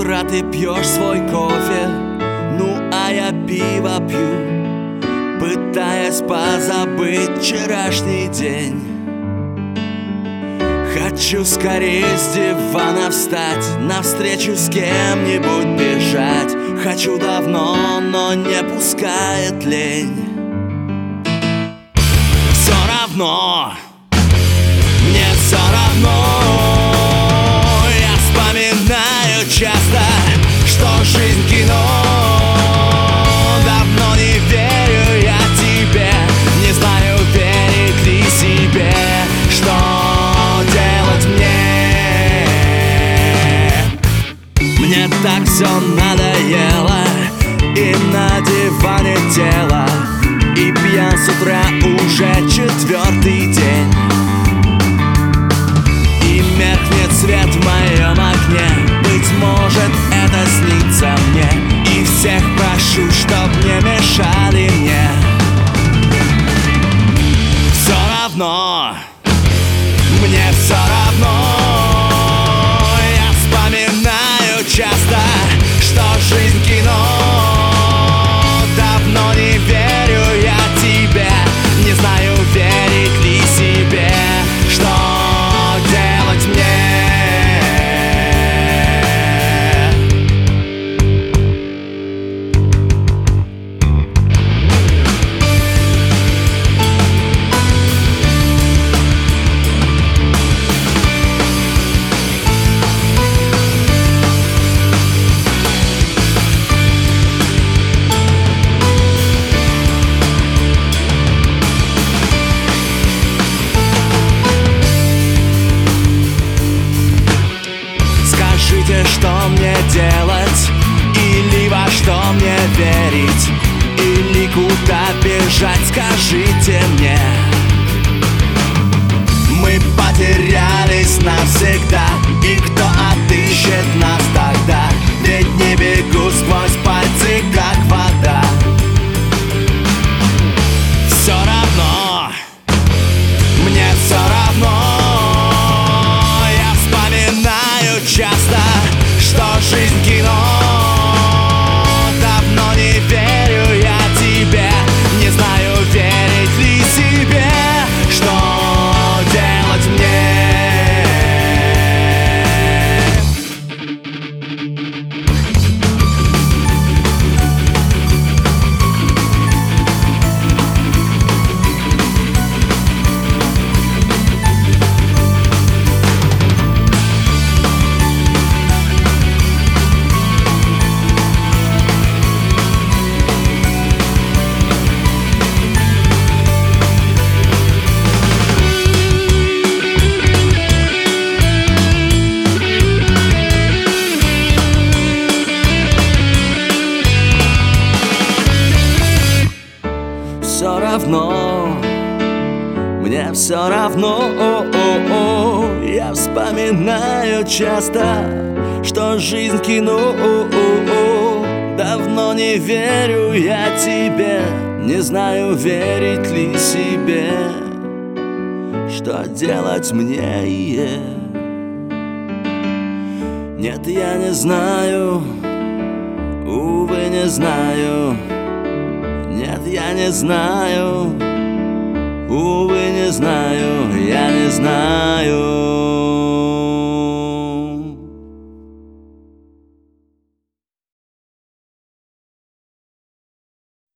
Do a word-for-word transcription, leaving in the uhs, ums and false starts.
утра ты пьешь свой кофе, ну а я пиво пью, пытаясь позабыть вчерашний день. Хочу скорее с дивана встать, навстречу с кем-нибудь бежать. Хочу давно, но не пускает лень. Все равно, мне все равно. Я вспоминаю часто, что жизнь кино. Давно не верю я тебе, не знаю, верит ли себе. Что делать мне? Мне так все надоело, и на диване тело, и пьян с утра уже четвертый день. И меркнет свет в моем окне, быть может, это снится мне. И всех прошу, чтоб не мешали мне. Все равно, мне все равно. Я вспоминаю часто, что жизнь кино. Давно не верю я тебе, не знаю, верить ли себе. Что делать мне? Скажите, что мне делать, или во что мне верить, или куда бежать, скажите мне. Мы потерялись навсегда, и кто отыщет нас тогда? Ведь не бегу сквозь пальцы, как вода. Все равно, мне все равно. Часто, что жизнь кино. Давно не верю я тебе, не знаю, верить ли себе. Что делать мне? Все равно, мне все равно. О-о-о. Я вспоминаю часто, что жизнь кино. О-о-о. Давно не верю я тебе, не знаю, верить ли себе. Что делать мне? Нет, я не знаю, увы, не знаю. Нет, я не знаю, увы, не знаю, я не знаю.